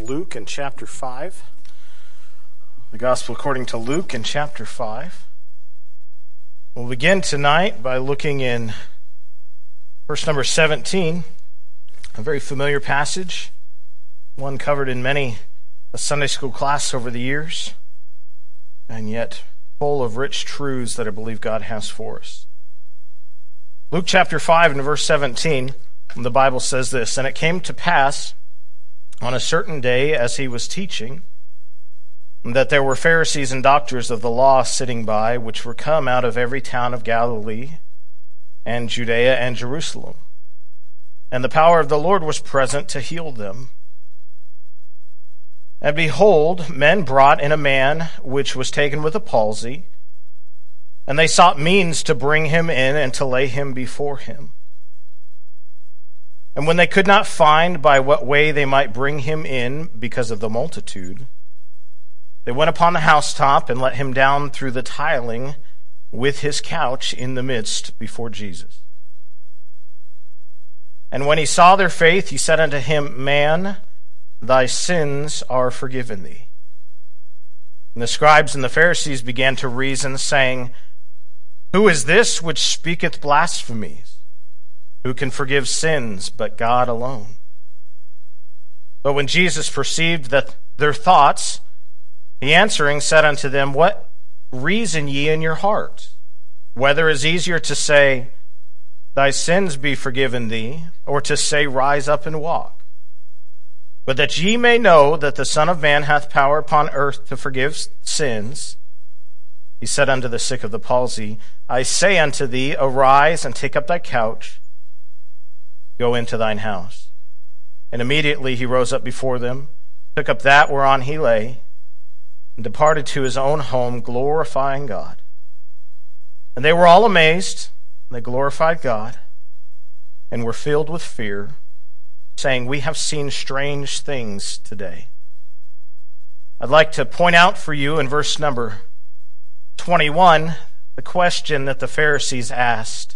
Luke in chapter 5. The Gospel according to Luke in chapter 5. We'll begin tonight by looking in verse number 17, a very familiar passage, one covered in many a Sunday school class over the years, and yet full of rich truths that I believe God has for us. Luke chapter 5 and verse 17, the Bible says this, "And it came to pass on a certain day as he was teaching, that there were Pharisees and doctors of the law sitting by, which were come out of every town of Galilee and Judea and Jerusalem. And the power of the Lord was present to heal them. And behold, men brought in a man which was taken with a palsy, and they sought means to bring him in and to lay him before him. And when they could not find by what way they might bring him in because of the multitude, they went upon the housetop and let him down through the tiling with his couch in the midst before Jesus. And when he saw their faith, he said unto him, Man, thy sins are forgiven thee. And the scribes and the Pharisees began to reason, saying, Who is this which speaketh blasphemies? Who can forgive sins but God alone? But when Jesus perceived that their thoughts, he answering said unto them, What reason ye in your hearts? Whether is easier to say, Thy sins be forgiven thee, or to say, Rise up and walk? But that ye may know that the Son of Man hath power upon earth to forgive sins, he said unto the sick of the palsy, I say unto thee, Arise and take up thy couch, go into thine house. And immediately he rose up before them, took up that whereon he lay, and departed to his own home, glorifying God. And they were all amazed, and they glorified God, and were filled with fear, saying, We have seen strange things today. I'd like to point out for you in verse number 21, the question that the Pharisees asked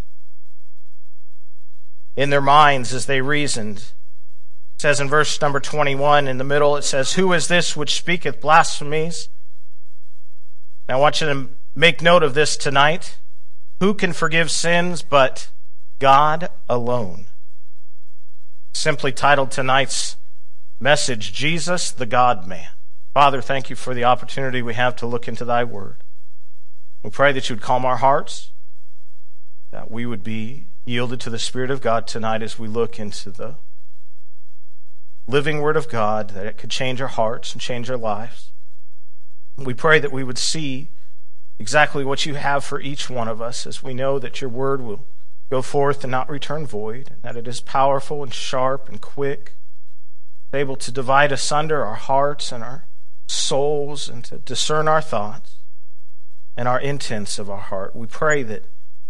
in their minds as they reasoned. It says in verse number 21, in the middle, it says, Who is this which speaketh blasphemies? Now I want you to make note of this tonight. Who can forgive sins but God alone? Simply titled tonight's message, Jesus the God-man. Father, thank you for the opportunity we have to look into thy word. We pray that you would calm our hearts, that we would be yielded to the Spirit of God tonight as we look into the living Word of God, that it could change our hearts and change our lives. We pray that we would see exactly what you have for each one of us, as we know that your Word will go forth and not return void, and that it is powerful and sharp and quick, able to divide asunder our hearts and our souls and to discern our thoughts and our intents of our heart. We pray that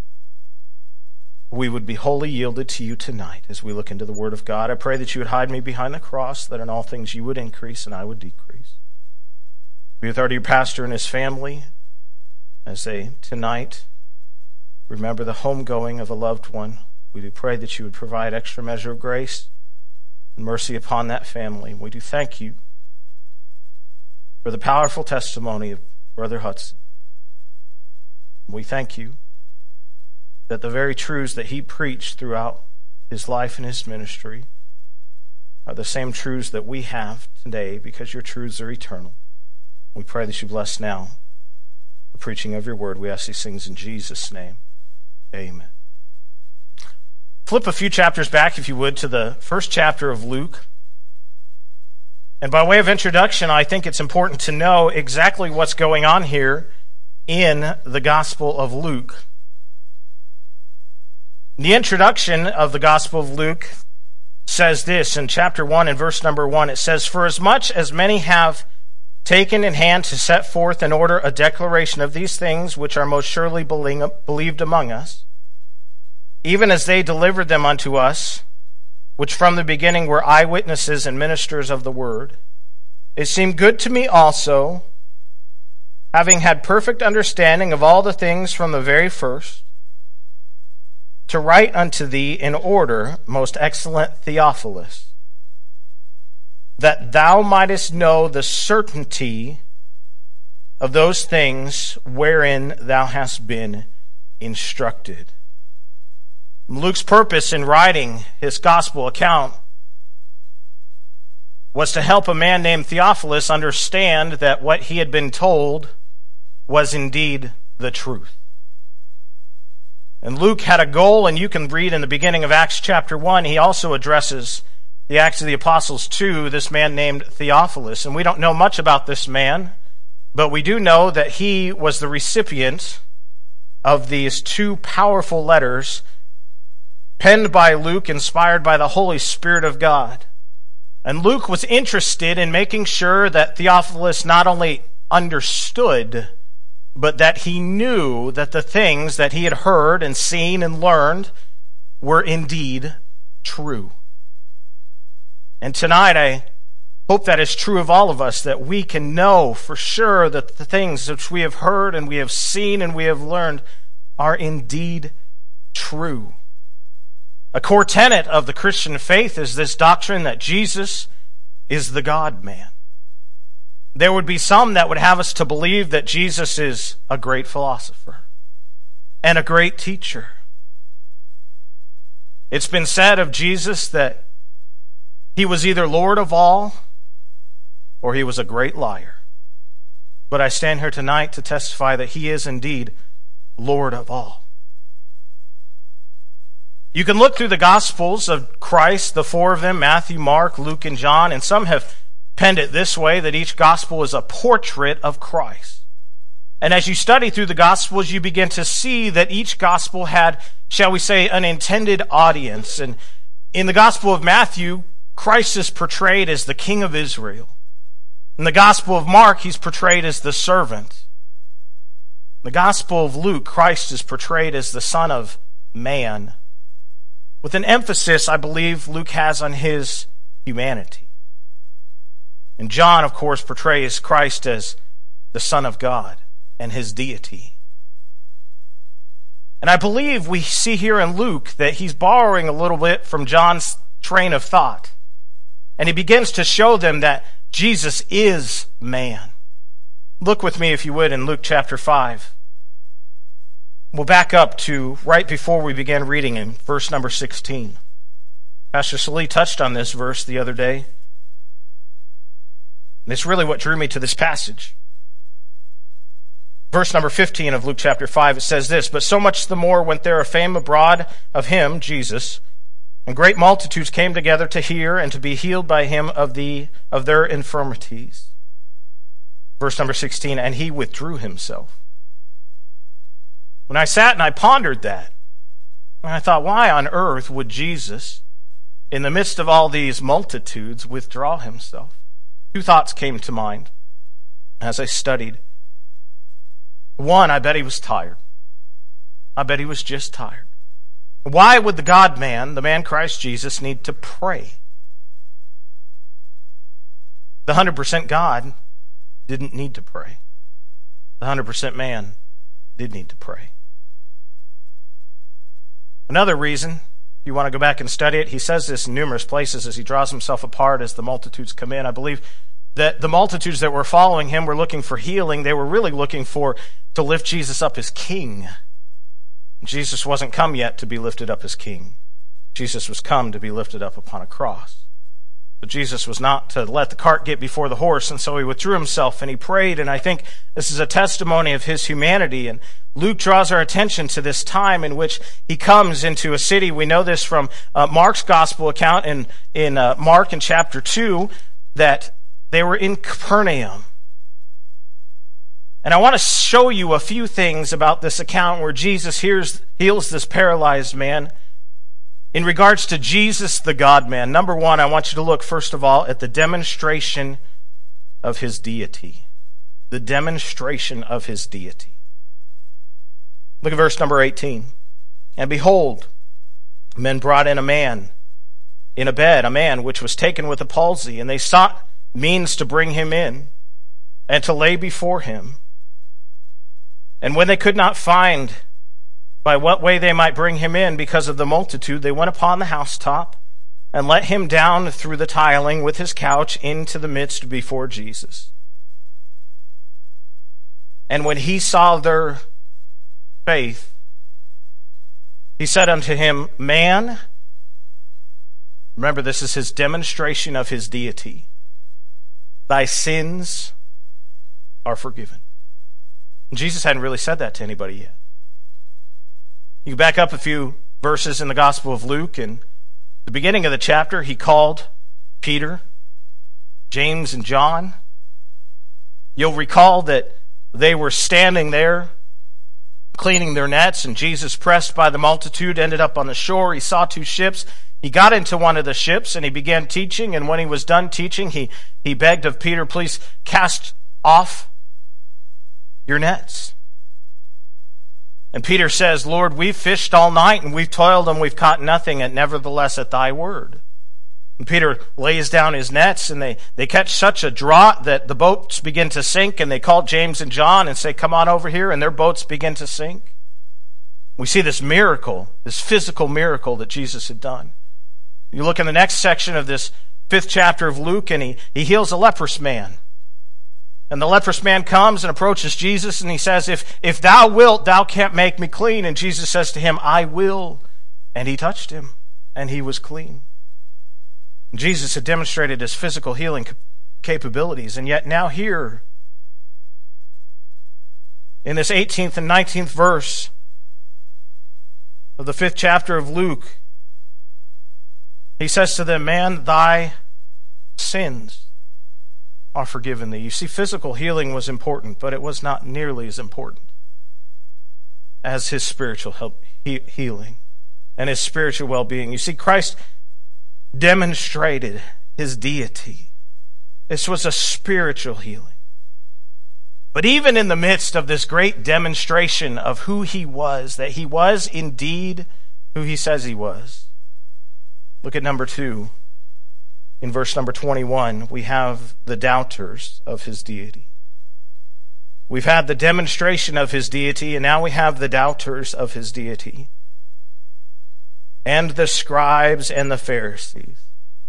we would be wholly yielded to you tonight as we look into the Word of God. I pray that you would hide me behind the cross, that in all things you would increase and I would decrease. Be with your pastor and his family as they tonight remember the homegoing of a loved one. We do pray that you would provide extra measure of grace and mercy upon that family. We do thank you for the powerful testimony of Brother Hudson. We thank you that the very truths that he preached throughout his life and his ministry are the same truths that we have today, because your truths are eternal. We pray that you bless now the preaching of your word. We ask these things in Jesus' name. Amen. Flip a few chapters back, if you would, to the first chapter of Luke. And by way of introduction, I think it's important to know exactly what's going on here in the Gospel of Luke. The introduction of the Gospel of Luke says this in chapter 1 and verse number 1. It says, For as much as many have taken in hand to set forth in order a declaration of these things which are most surely believed among us, even as they delivered them unto us, which from the beginning were eyewitnesses and ministers of the word, it seemed good to me also, having had perfect understanding of all the things from the very first, to write unto thee in order, most excellent Theophilus, that thou mightest know the certainty of those things wherein thou hast been instructed. Luke's purpose in writing his gospel account was to help a man named Theophilus understand that what he had been told was indeed the truth. And Luke had a goal, and you can read in the beginning of Acts chapter 1, he also addresses the Acts of the Apostles to this man named Theophilus. And we don't know much about this man, but we do know that he was the recipient of these two powerful letters penned by Luke, inspired by the Holy Spirit of God. And Luke was interested in making sure that Theophilus not only understood, but that he knew that the things that he had heard and seen and learned were indeed true. And tonight I hope that is true of all of us, that we can know for sure that the things which we have heard and we have seen and we have learned are indeed true. A core tenet of the Christian faith is this doctrine that Jesus is the God-man. There would be some that would have us to believe that Jesus is a great philosopher and a great teacher. It's been said of Jesus that he was either Lord of all or he was a great liar. But I stand here tonight to testify that he is indeed Lord of all. You can look through the Gospels of Christ, the four of them, Matthew, Mark, Luke, and John, and some have penned it this way, that each Gospel is a portrait of Christ. And as you study through the Gospels, you begin to see that each Gospel had, shall we say, an intended audience. And in the Gospel of Matthew, Christ is portrayed as the King of Israel. In the Gospel of Mark, he's portrayed as the servant. In the Gospel of Luke, Christ is portrayed as the Son of Man, with an emphasis, I believe, Luke has on his humanity. And John, of course, portrays Christ as the Son of God and his deity. And I believe we see here in Luke that he's borrowing a little bit from John's train of thought. And he begins to show them that Jesus is man. Look with me, if you would, in Luke chapter 5. We'll back up to right before we began reading in verse number 16. Pastor Salee touched on this verse the other day. And it's really what drew me to this passage. Verse number 15 of Luke chapter 5, it says this, "But so much the more went there a fame abroad of him," Jesus, "and great multitudes came together to hear and to be healed by him of their infirmities." Verse number 16, "And he withdrew himself." When I sat and I pondered that, and I thought, why on earth would Jesus, in the midst of all these multitudes, withdraw himself? Two thoughts came to mind as I studied. One, I bet he was tired. I bet he was just tired. Why would the God-man, the man Christ Jesus, need to pray? The 100% God didn't need to pray. The 100% man did need to pray. Another reason, if you want to go back and study it, he says this in numerous places as he draws himself apart as the multitudes come in. I believe that the multitudes that were following him were looking for healing. They were really looking to lift Jesus up as king. Jesus wasn't come yet to be lifted up as king. Jesus was come to be lifted up upon a cross. But Jesus was not to let the cart get before the horse, and so he withdrew himself and he prayed, and I think this is a testimony of his humanity. And Luke draws our attention to this time in which he comes into a city. We know this from Mark's gospel account in Mark in chapter 2, that they were in Capernaum. And I want to show you a few things about this account where Jesus heals this paralyzed man. In regards to Jesus, the God-man, number one, I want you to look, first of all, at the demonstration of his deity. The demonstration of his deity. Look at verse number 18. "And behold, men brought in a man in a bed, a man which was taken with a palsy, and they sought means to bring him in and to lay before him. And when they could not find by what way they might bring him in because of the multitude, they went upon the housetop and let him down through the tiling with his couch into the midst before Jesus. And when he saw their faith, he said unto him, Man, remember this is his demonstration of his deity, thy sins are forgiven. And Jesus hadn't really said that to anybody yet. You back up a few verses in the Gospel of Luke, and the beginning of the chapter, he called Peter, James, and John. You'll recall that they were standing there cleaning their nets, and Jesus, pressed by the multitude, ended up on the shore. He saw two ships. He got into one of the ships, and he began teaching, and when he was done teaching, he begged of Peter, please cast off your nets. And Peter says, Lord, we've fished all night, and we've toiled, and we've caught nothing, and nevertheless at thy word. And Peter lays down his nets, and they catch such a draught that the boats begin to sink, and they call James and John and say, come on over here, and their boats begin to sink. We see this miracle, this physical miracle that Jesus had done. You look in the next section of this 5th chapter of Luke, and he heals a leprous man. And the leprous man comes and approaches Jesus, and he says, if thou wilt, thou can't make me clean. And Jesus says to him, I will. And he touched him, and he was clean. Jesus had demonstrated his physical healing capabilities, and yet now here, in this 18th and 19th verse of the 5th chapter of Luke, he says to them, Man, thy sins are forgiven thee. You see, physical healing was important, but it was not nearly as important as his spiritual healing and his spiritual well-being. You see, Christ demonstrated his deity. This was a spiritual healing. But even in the midst of this great demonstration of who he was, that he was indeed who he says he was, look at number 2. In verse number 21, we have the doubters of his deity. We've had the demonstration of his deity, and now we have the doubters of his deity. And the scribes and the Pharisees.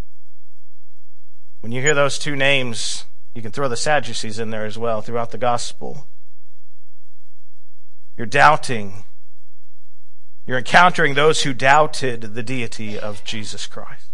When you hear those two names, you can throw the Sadducees in there as well throughout the gospel. You're doubting. You're encountering those who doubted the deity of Jesus Christ.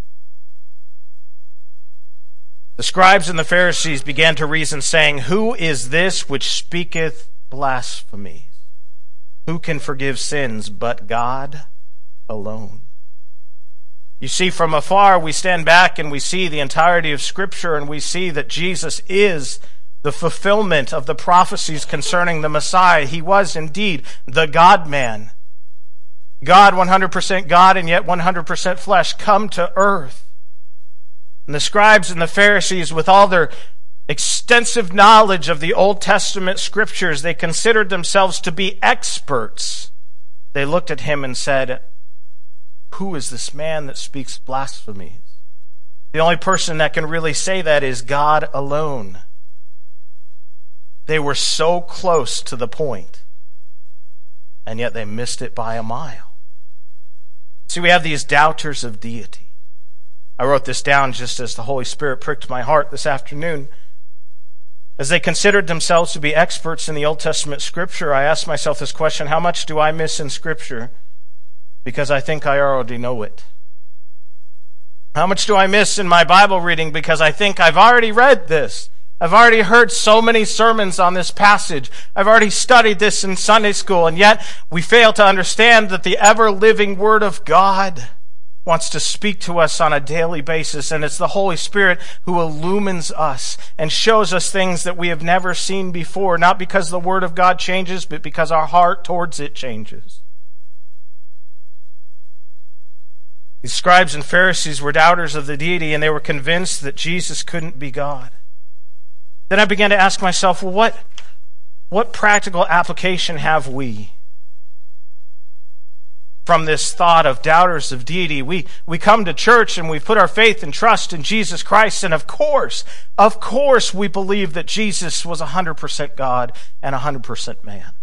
The scribes and the Pharisees began to reason, saying, Who is this which speaketh blasphemies? Who can forgive sins but God alone? You see, from afar we stand back and we see the entirety of Scripture, and we see that Jesus is the fulfillment of the prophecies concerning the Messiah. He was indeed the God-man. God, 100% God, and yet 100% flesh, come to earth. And the scribes and the Pharisees, with all their extensive knowledge of the Old Testament Scriptures, they considered themselves to be experts. They looked at him and said, Who is this man that speaks blasphemies? The only person that can really say that is God alone. They were so close to the point, and yet they missed it by a mile. See, we have these doubters of deity. I wrote this down just as the Holy Spirit pricked my heart this afternoon. As they considered themselves to be experts in the Old Testament Scripture, I asked myself this question: how much do I miss in Scripture because I think I already know it? How much do I miss in my Bible reading because I think I've already read this? I've already heard so many sermons on this passage. I've already studied this in Sunday school, and yet we fail to understand that the ever-living Word of God wants to speak to us on a daily basis, and it's the Holy Spirit who illumines us and shows us things that we have never seen before, not because the Word of God changes, but because our heart towards it changes. These scribes and Pharisees were doubters of the deity, and they were convinced that Jesus couldn't be God. Then I began to ask myself, well, what practical application have we from this thought of doubters of deity? We come to church and we put our faith and trust in Jesus Christ, and of course, we believe that Jesus was 100% God and 100% man.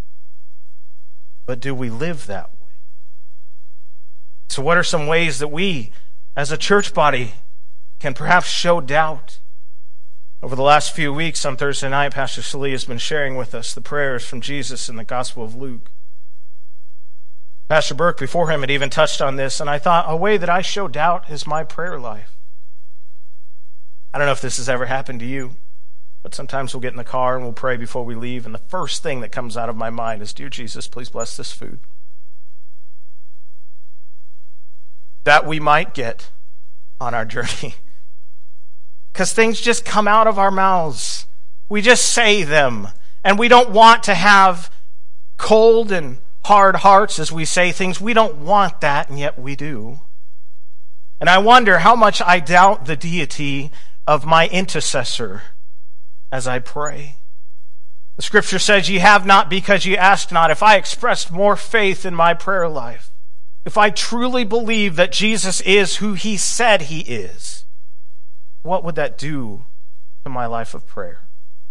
But do we live that way? So what are some ways that we as a church body, can perhaps show doubt. Over the last few weeks on Thursday night, Pastor Salih has been sharing with us the prayers from Jesus in the Gospel of Luke. Pastor Burke before him had even touched on this, and I thought, a way that I show doubt is my prayer life. I don't know if this has ever happened to you, but sometimes we'll get in the car and we'll pray before we leave, and the first thing that comes out of my mind is, Dear Jesus, please bless this food, that we might get on our journey. Because things just come out of our mouths. We just say them. And we don't want to have cold and hard hearts as we say things. We don't want that, and yet we do. And I wonder how much I doubt the deity of my intercessor as I pray. The scripture says, ye have not because ye ask not. If I expressed more faith in my prayer life, if I truly believe that Jesus is who he said he is, what would that do to my life of prayer?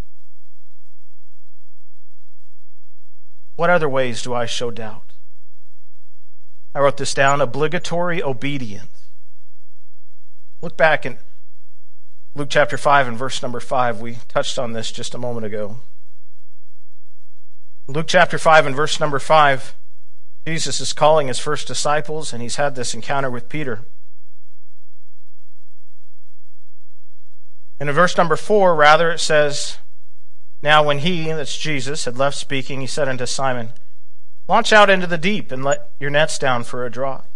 What other ways do I show doubt? I wrote this down, obligatory obedience. Look back in Luke chapter 5 and verse number 5. We touched on this just a moment ago. Luke chapter 5 and verse number 5, Jesus is calling his first disciples, and he's had this encounter with Peter. And in verse number 4, rather, it says, Now when he, that's Jesus, had left speaking, he said unto Simon, Launch out into the deep, and let your nets down for a draught.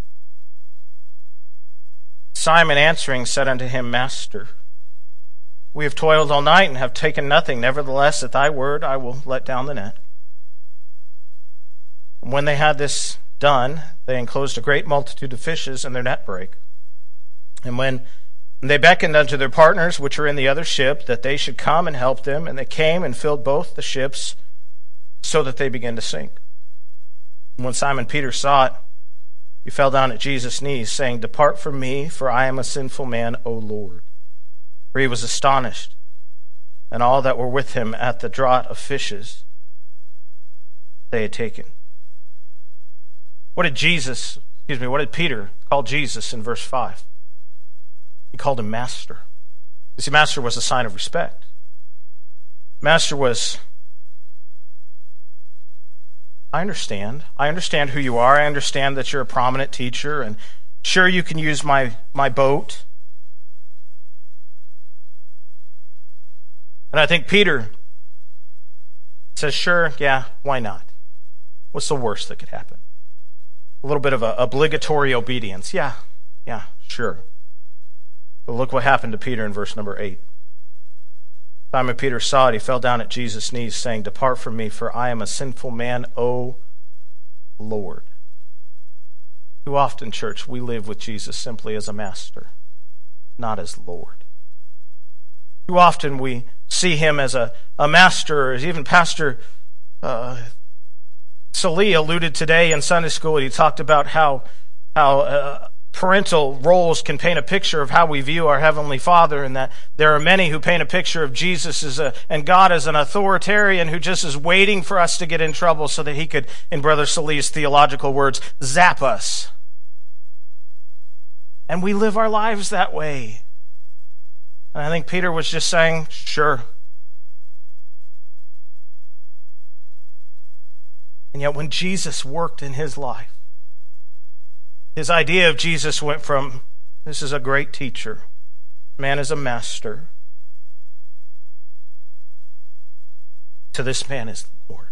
Simon answering said unto him, Master, we have toiled all night and have taken nothing. Nevertheless, at thy word I will let down the net. And when they had this done, they enclosed a great multitude of fishes, and their net brake. And when they beckoned unto their partners, which were in the other ship, that they should come and help them. And they came and filled both the ships, so that they began to sink. And when Simon Peter saw it, he fell down at Jesus' knees, saying, Depart from me, for I am a sinful man, O Lord. For he was astonished, and all that were with him at the draught of fishes they had taken. What did Peter call Jesus in verse 5? He called him Master. You see, Master was a sign of respect. Master was, I understand who you are. I understand that you're a prominent teacher, and sure, you can use my boat. And I think Peter says, sure, yeah, why not? What's the worst that could happen? A little bit of a obligatory obedience. Yeah, sure. But look what happened to Peter in verse number 8. Simon Peter saw it. He fell down at Jesus' knees, saying, Depart from me, for I am a sinful man, O Lord. Too often, church, we live with Jesus simply as a master, not as Lord. Too often we see him as a master, or as even Pastor Salih alluded today in Sunday school. He talked about how parental roles can paint a picture of how we view our Heavenly Father, and that there are many who paint a picture of Jesus and God as an authoritarian who just is waiting for us to get in trouble so that he could, in Brother Salih's theological words, zap us. And we live our lives that way. And I think Peter was just saying, sure. And yet when Jesus worked in his life, his idea of Jesus went from, this is a great teacher, man is a master, to this man is Lord.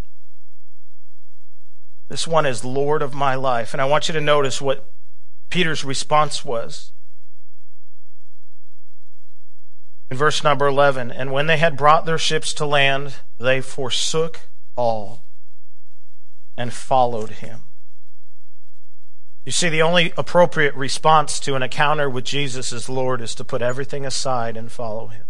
This one is Lord of my life. And I want you to notice what Peter's response was. In verse number 11, and when they had brought their ships to land, they forsook all and followed him. You see, the only appropriate response to an encounter with Jesus as Lord is to put everything aside and follow him.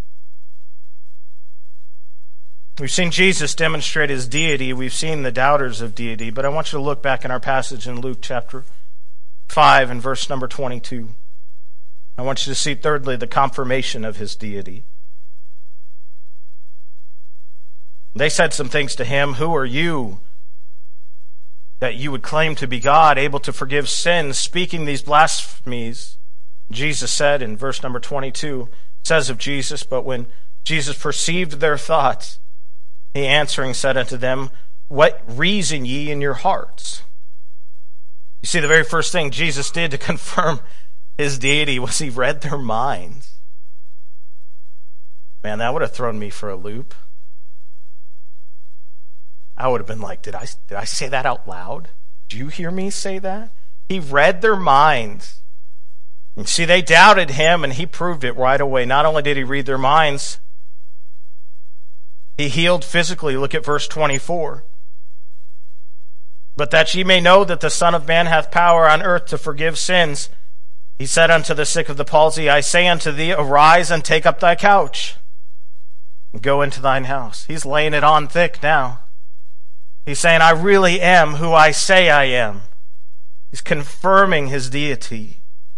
We've seen Jesus demonstrate his deity. We've seen the doubters of deity. But I want you to look back in our passage in Luke chapter 5 and verse number 22. I want you to see, thirdly, the confirmation of his deity. They said some things to him. Who are you that you would claim to be God, able to forgive sins, speaking these blasphemies? Jesus said in verse number 22, says of Jesus, but when Jesus perceived their thoughts, he answering said unto them, what reason ye in your hearts? You see, the very first thing Jesus did to confirm his deity was he read their minds. Man, that would have thrown me for a loop. I would have been like, did I say that out loud? Did you hear me say that? He read their minds. You see, they doubted him, and he proved it right away. Not only did he read their minds, he healed physically. Look at verse 24. But that ye may know that the Son of Man hath power on earth to forgive sins, he said unto the sick of the palsy, I say unto thee, arise and take up thy couch, and go into thine house. He's laying it on thick now. He's saying, I really am who I say I am. He's confirming his deity.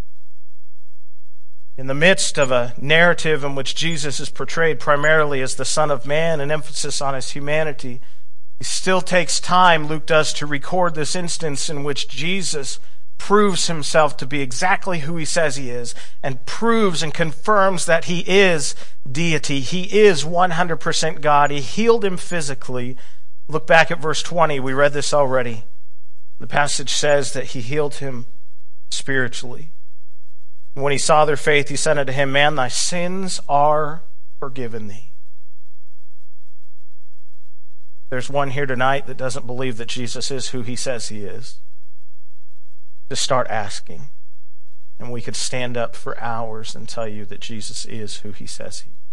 In the midst of a narrative in which Jesus is portrayed primarily as the Son of Man, an emphasis on his humanity, it still takes time, Luke does, to record this instance in which Jesus proves himself to be exactly who he says he is, and proves and confirms that he is deity. He is 100% God. He healed him physically. Look back at verse 20. We read this already. The passage says that he healed him spiritually. When he saw their faith, he said unto him, Man, thy sins are forgiven thee. There's one here tonight that doesn't believe that Jesus is who he says he is. Just start asking. And we could stand up for hours and tell you that Jesus is who he says he is.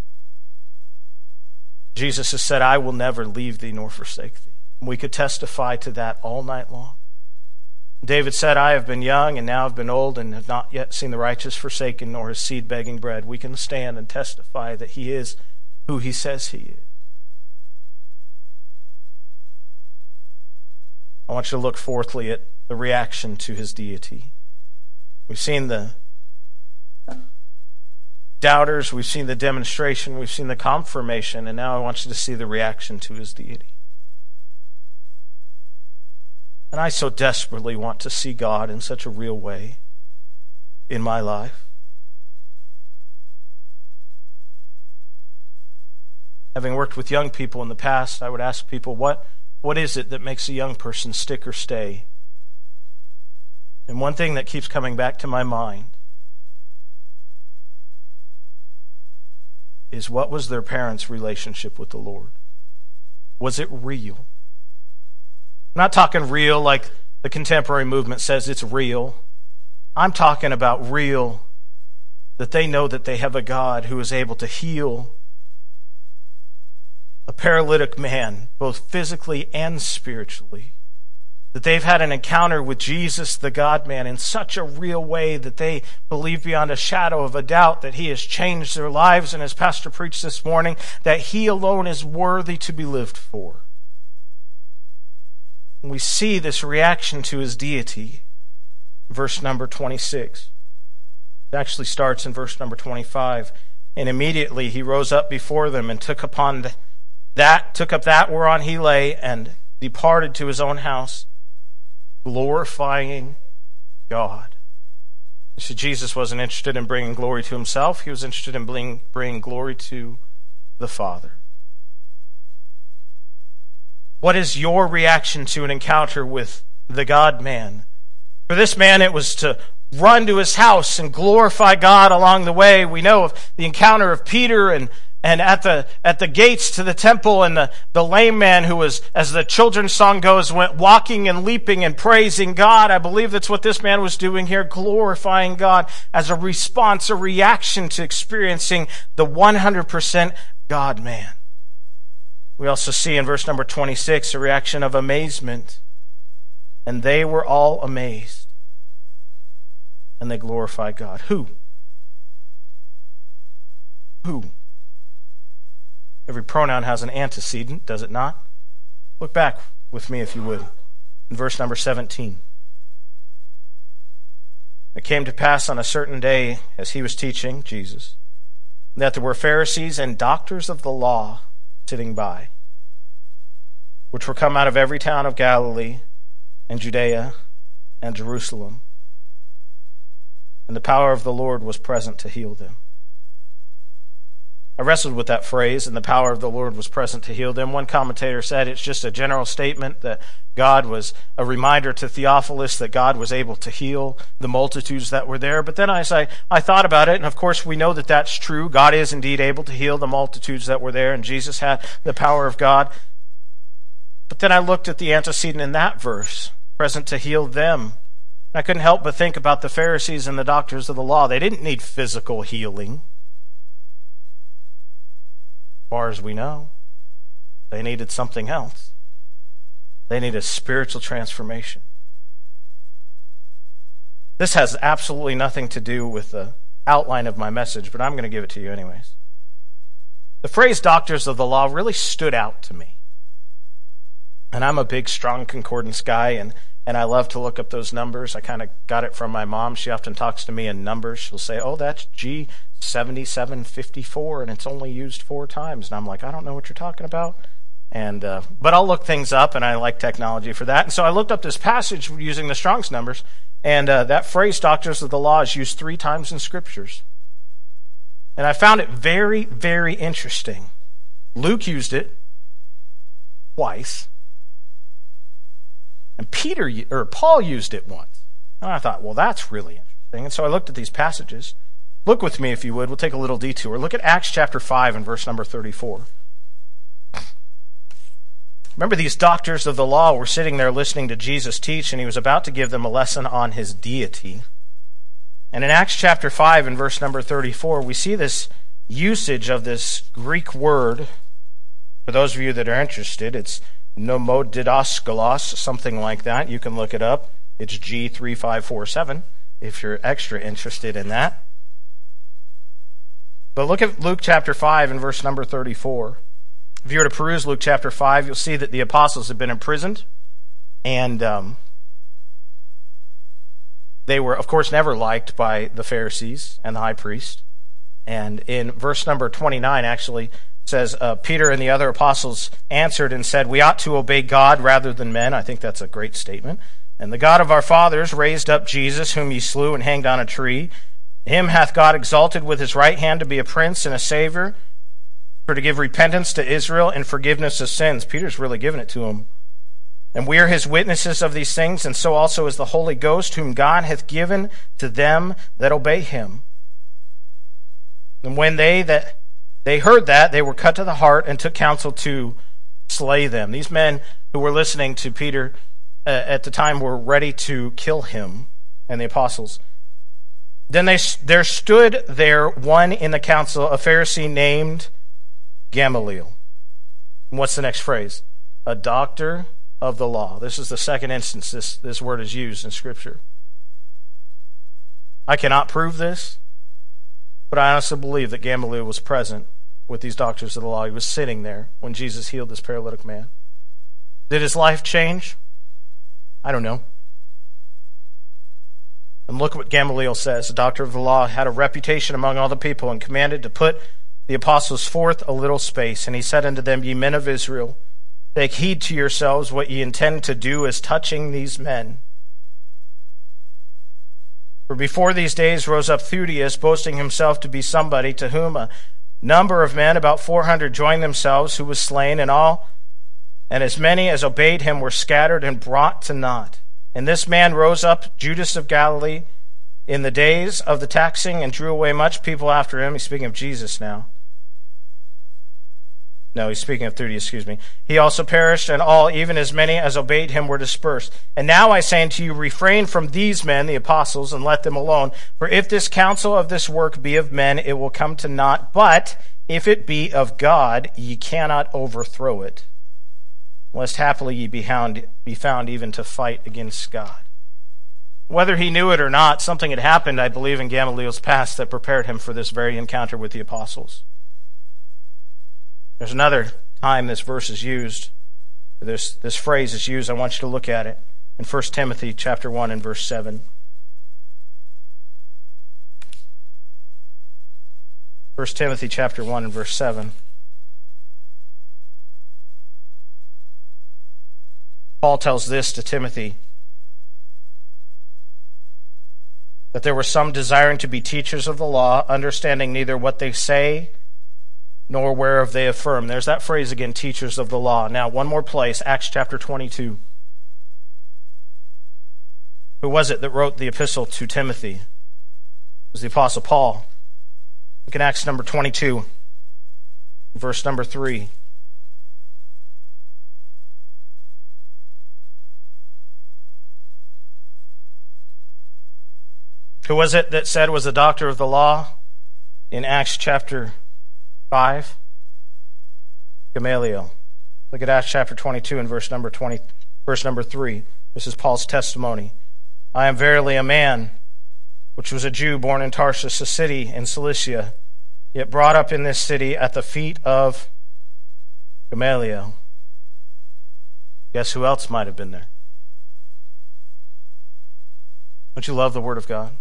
Jesus has said, I will never leave thee nor forsake thee. We could testify to that all night long. David said, I have been young and now have been old and have not yet seen the righteous forsaken nor his seed begging bread. We can stand and testify that he is who he says he is. I want you to look fourthly at the reaction to his deity. We've seen the doubters, we've seen the demonstration, we've seen the confirmation, and now I want you to see the reaction to his deity. And I so desperately want to see God in such a real way in my life. Having worked with young people in the past, I would ask people, what is it that makes a young person stick or stay? And one thing that keeps coming back to my mind is, what was their parents' relationship with the Lord? Was it real? I'm not talking real like the contemporary movement says it's real. I'm talking about real that they know that they have a God who is able to heal a paralytic man, both physically and spiritually. That they've had an encounter with Jesus, the God-man, in such a real way that they believe beyond a shadow of a doubt that he has changed their lives, and as Pastor preached this morning, that he alone is worthy to be lived for. And we see this reaction to his deity. Verse number 26. It actually starts in verse number 25. And immediately he rose up before them and took up that whereon he lay, and departed to his own house, glorifying God. So Jesus wasn't interested in bringing glory to himself. He was interested in bringing glory to the Father. What is your reaction to an encounter with the God-man? For this man, it was to run to his house and glorify God along the way. We know of the encounter of Peter and at the gates to the temple, and the lame man who was, as the children's song goes, went walking and leaping and praising God. I believe that's what this man was doing here, glorifying God as a response, a reaction to experiencing the 100% God-man. We also see in verse number 26 a reaction of amazement. And they were all amazed. And they glorified God. Who? Who? Every pronoun has an antecedent, does it not? Look back with me, if you would, in verse number 17. It came to pass on a certain day, as he was teaching, Jesus, that there were Pharisees and doctors of the law sitting by, which were come out of every town of Galilee and Judea and Jerusalem. And and the power of the Lord was present to heal them. I wrestled with that phrase, and the power of the Lord was present to heal them. One commentator said it's just a general statement that God was a reminder to Theophilus that God was able to heal the multitudes that were there. But then I thought about it, and of course we know that that's true. God is indeed able to heal the multitudes that were there, and Jesus had the power of God. But then I looked at the antecedent in that verse, present to heal them. I couldn't help but think about the Pharisees and the doctors of the law. They didn't need physical healing. As far as we know, they needed something else. They needed spiritual transformation. This has absolutely nothing to do with the outline of my message, but I'm going to give it to you anyways. The phrase doctors of the law really stood out to me. And I'm a big, strong concordance guy, and I love to look up those numbers. I kind of got it from my mom. She often talks to me in numbers. She'll say, oh, that's G7754, and it's only used 4 times. And I'm like, I don't know what you're talking about. But I'll look things up, and I like technology for that. And so I looked up this passage using the Strong's numbers, and that phrase, doctors of the law, is used 3 times in Scriptures. And I found it very, very interesting. Luke used it twice. And Paul used it once. And I thought, well, that's really interesting. And so I looked at these passages. Look with me, if you would. We'll take a little detour. Look at Acts chapter 5 and verse number 34. Remember, these doctors of the law were sitting there listening to Jesus teach, and he was about to give them a lesson on his deity. And in Acts chapter 5 and verse number 34, we see this usage of this Greek word. For those of you that are interested, it's nomodidaskalos, something like that. You can look it up. It's G3547 if you're extra interested in that. But look at Luke chapter 5 and verse number 34. If you were to peruse Luke chapter 5, you'll see that the apostles have been imprisoned. And they were, of course, never liked by the Pharisees and the high priest. And in verse number 29, actually, says, Peter and the other apostles answered and said, we ought to obey God rather than men. I think that's a great statement. And the God of our fathers raised up Jesus, whom ye slew and hanged on a tree. Him hath God exalted with his right hand to be a prince and a savior, for to give repentance to Israel and forgiveness of sins. Peter's really giving it to him. And we are his witnesses of these things, and so also is the Holy Ghost, whom God hath given to them that obey him. And when they heard that, they were cut to the heart and took counsel to slay them. These men who were listening to Peter at the time were ready to kill him and the apostles. Then there stood there one in the council, a Pharisee named Gamaliel. And what's the next phrase? A doctor of the law. This is the second instance this word is used in Scripture. I cannot prove this, but I honestly believe that Gamaliel was present with these doctors of the law. He was sitting there when Jesus healed this paralytic man. Did his life change? I don't know. And look what Gamaliel says. The doctor of the law had a reputation among all the people and commanded to put the apostles forth a little space. And he said unto them, ye men of Israel, take heed to yourselves what ye intend to do as touching these men. For before these days rose up Theudius, boasting himself to be somebody, to whom a number of men, about 400, joined themselves, who was slain, and as many as obeyed him were scattered and brought to naught. And this man rose up, Judas of Galilee, in the days of the taxing, and drew away much people after him. He's speaking of Jesus now. No, he's speaking of Theudius, excuse me. He also perished, and all, even as many as obeyed him, were dispersed. And now I say unto you, refrain from these men, the apostles, and let them alone. For if this counsel of this work be of men, it will come to naught. But if it be of God, ye cannot overthrow it, lest happily ye be found even to fight against God. Whether he knew it or not, something had happened, I believe, in Gamaliel's past that prepared him for this very encounter with the apostles. There's another time this verse is used, this phrase is used. I want you to look at it in 1 Timothy chapter 1 and verse 7. 1 Timothy chapter 1 and verse 7. Paul tells this to Timothy. that there were some desiring to be teachers of the law, understanding neither what they say nor whereof they affirm. There's that phrase again, teachers of the law. Now, one more place, Acts chapter 22. Who was it that wrote the epistle to Timothy? It was the Apostle Paul. Look at Acts number 22, verse number 3. Who was it that said was a doctor of the law in Acts chapter 5? Gamaliel. Look at Acts chapter 22 and verse number 3. This is Paul's testimony. I am verily a man, which was a Jew born in Tarsus, a city in Cilicia, yet brought up in this city at the feet of Gamaliel. Guess who else might have been there? Don't you love the Word of God?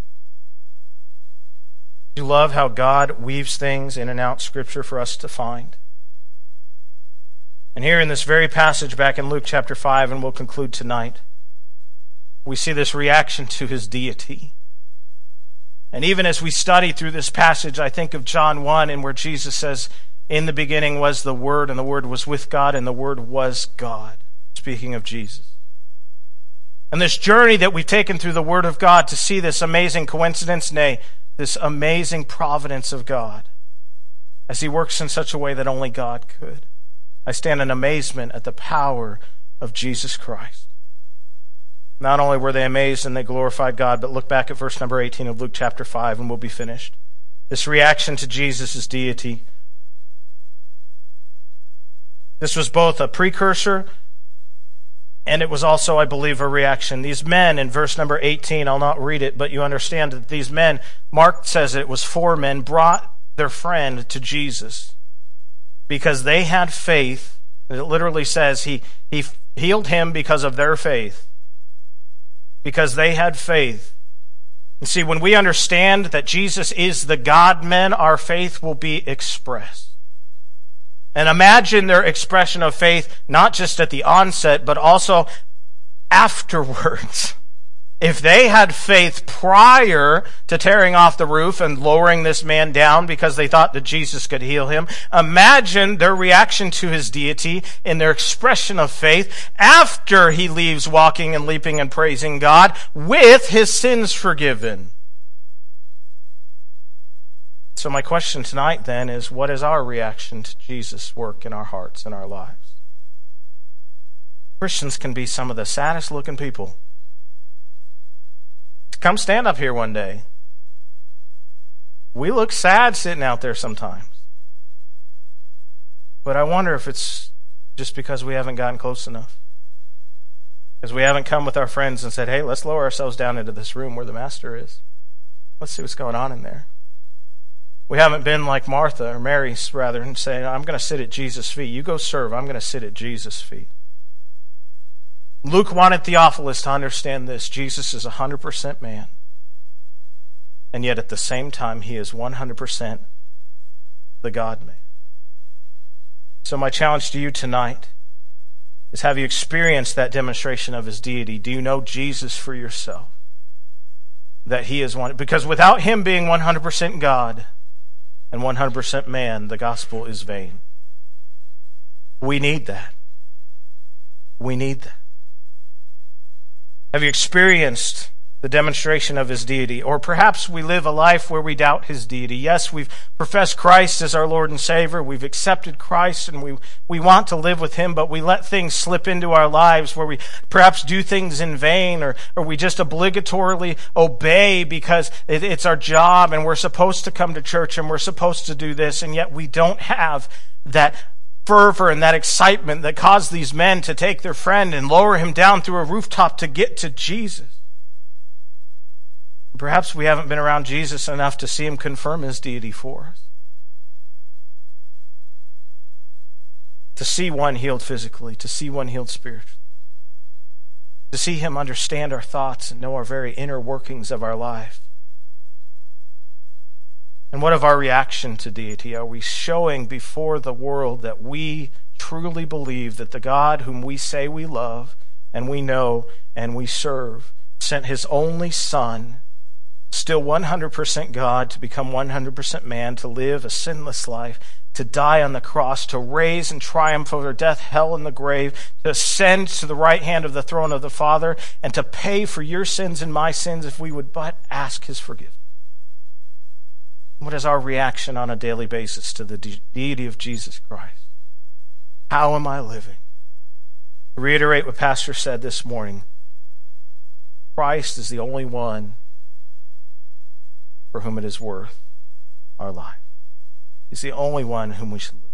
Do you love how God weaves things in and out Scripture for us to find? And here in this very passage back in Luke chapter 5, and we'll conclude tonight, we see this reaction to his deity. And even as we study through this passage, I think of John 1, and where Jesus says, in the beginning was the Word, and the Word was with God, and the Word was God. Speaking of Jesus. And this journey that we've taken through the Word of God to see this amazing coincidence, nay, this amazing providence of God, as he works in such a way that only God could. I stand in amazement at the power of Jesus Christ. Not only were they amazed and they glorified God, but look back at verse number 18 of Luke chapter 5 and we'll be finished. This reaction to Jesus' deity. This was both a precursor and it was also, I believe, a reaction. These men, in verse number 18, I'll not read it, but you understand that these men, Mark says it was 4 men, brought their friend to Jesus because they had faith. It literally says he healed him because of their faith. Because they had faith. And see, when we understand that Jesus is the God-man, our faith will be expressed. And imagine their expression of faith, not just at the onset, but also afterwards. If they had faith prior to tearing off the roof and lowering this man down because they thought that Jesus could heal him, imagine their reaction to his deity in their expression of faith after he leaves walking and leaping and praising God with his sins forgiven. So my question tonight then is, what is our reaction to Jesus' work in our hearts and our lives? Christians can be some of the saddest looking people. Come stand up here one day. We look sad sitting out there sometimes. But I wonder if it's just because we haven't gotten close enough. Because we haven't come with our friends and said, hey, let's lower ourselves down into this room where the Master is. Let's see what's going on in there. We haven't been like Martha, or Mary rather, and saying, I'm going to sit at Jesus' feet. You go serve. I'm going to sit at Jesus' feet. Luke wanted Theophilus to understand this. Jesus is 100% man. And yet at the same time, he is 100% the God-man. So my challenge to you tonight is, have you experienced that demonstration of his deity? Do you know Jesus for yourself? That he is one. Because without him being 100% God and 100% man, the gospel is vain. We need that. We need that. Have you experienced the demonstration of his deity? Or perhaps we live a life where we doubt his deity. Yes, we've professed Christ as our Lord and Savior. We've accepted Christ and we want to live with him, but we let things slip into our lives where we perhaps do things in vain, or we just obligatorily obey because it's our job and we're supposed to come to church and we're supposed to do this, and yet we don't have that fervor and that excitement that caused these men to take their friend and lower him down through a rooftop to get to Jesus. Perhaps we haven't been around Jesus enough to see him confirm his deity for us. To see one healed physically, to see one healed spiritually. To see him understand our thoughts and know our very inner workings of our life. And what of our reaction to deity? Are we showing before the world that we truly believe that the God whom we say we love and we know and we serve sent his only Son still 100% God, to become 100% man, to live a sinless life, to die on the cross, to raise and triumph over death, hell, and the grave, to ascend to the right hand of the throne of the Father, and to pay for your sins and my sins if we would but ask his forgiveness. What is our reaction on a daily basis to the deity of Jesus Christ? How am I living? To reiterate what Pastor said this morning, Christ is the only one for whom it is worth our life. He's the only one whom we should live.